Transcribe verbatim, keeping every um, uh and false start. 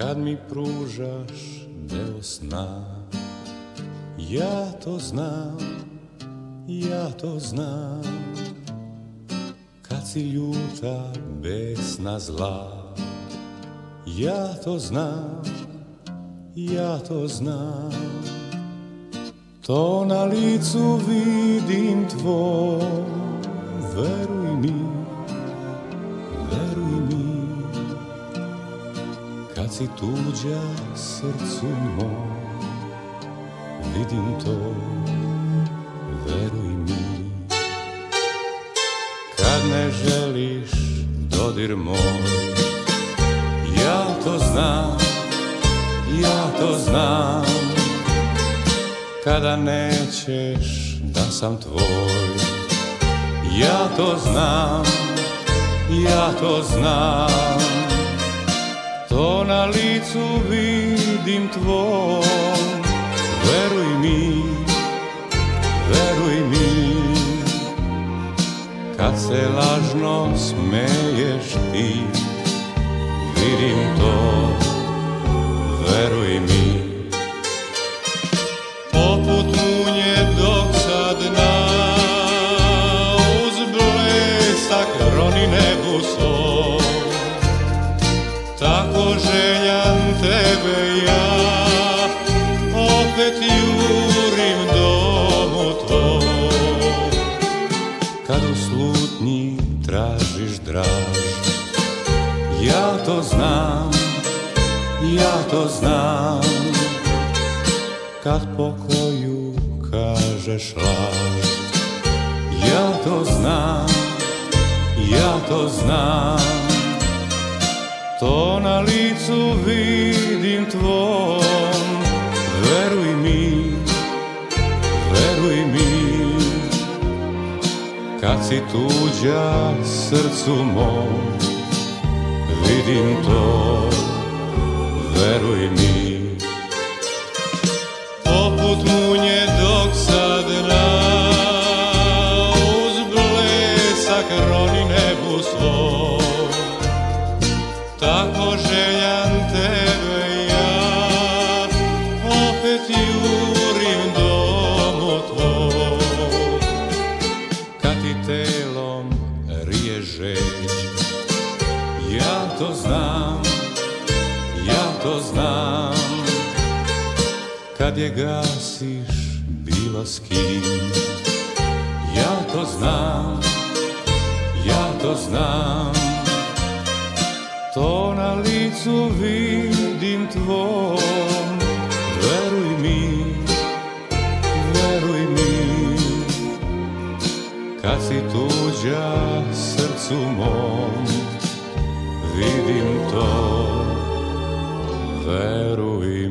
kad mi pružaš deo sna. Ja to znam, ja to znam, kad si ljuta, besna, zla. Ja to znam, ja to znam, to na licu vidim tvoj. Veruj mi, veruj mi, kad si tuđa srcu mom, vidim to, veruj mi. Kad ne želiš dodir moj, ja to znam, ja to znam, kada nećeš da sam tvoj. Ja to znam, ja to znam, to na licu vidim tvom. Veruj mi, veruj mi, kad se lažno smeješ ti, vidim to, veruj mi. Poput munje dok sad na uz blesak roni nebu svoj, tako željan tebe ja opet jurim domu tvoj. Kad u slutnji tražiš draž, ja to znam, ja to znam, kad pokoju kažeš laž. Ja to znam, ja to znam, to na licu vidim tvom. Veruj mi, veruj mi, kad si tuđa srcu mom, vidim to, veruj mi. Poput munje dok sad na uz blesak roni nebu svoj, tako željan tebe ja opet jurim domu tvoj. Kad ti telom rije žeć, ja to znam, ja to znam, kad je gasiš bilo s kim. Ja to znam, ja to znam, to na licu vidim tvom. Veruj mi, veruj mi, kad si tuđa srcu mom, vidim to, veruj mi.